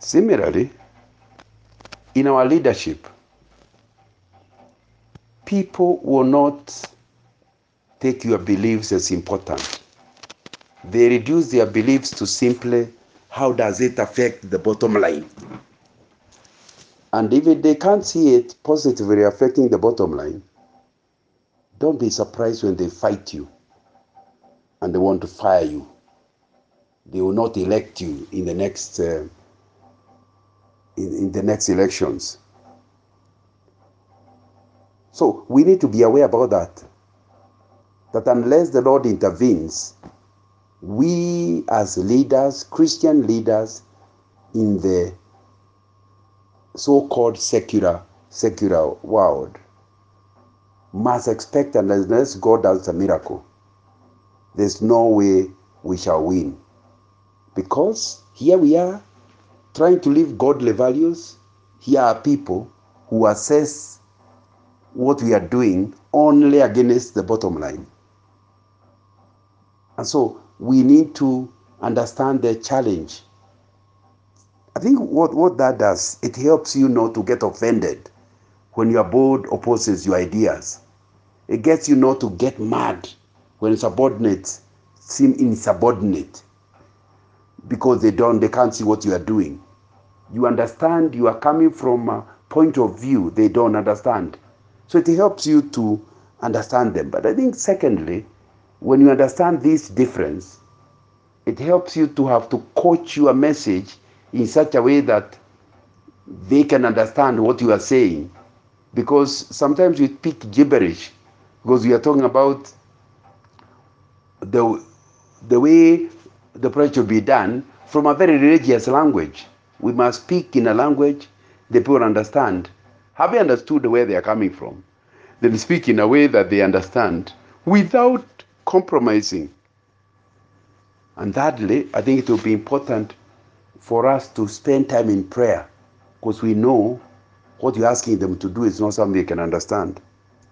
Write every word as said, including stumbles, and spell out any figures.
Similarly, in our leadership, people will not take your beliefs as important. They reduce their beliefs to simply, how does it affect the bottom line? And if they can't see it positively affecting the bottom line, don't be surprised when they fight you and they want to fire you. They will not elect you in the next uh, in, in the next elections. So we need to be aware about that. That unless the Lord intervenes, we as leaders, Christian leaders in the so-called secular secular world, must expect, and unless God does a miracle, there's no way we shall win. Because here we are trying to live godly values. Here are people who assess what we are doing only against the bottom line. And so we need to understand the challenge. I think what, what that does, it helps you not to get offended when your board opposes your ideas. It gets you not to get mad when subordinates seem insubordinate because they don't, they can't see what you are doing. You understand you are coming from a point of view they don't understand. So it helps you to understand them. But I think secondly, when you understand this difference, it helps you to have to coach your message in such a way that they can understand what you are saying. Because sometimes we speak gibberish because we are talking about the, the way the prayer should be done from a very religious language. We must speak in a language the people understand. Have you understood where they are coming from? Then speak in a way that they understand without compromising. And thirdly, I think it will be important for us to spend time in prayer because we know what you're asking them to do is not something they can understand.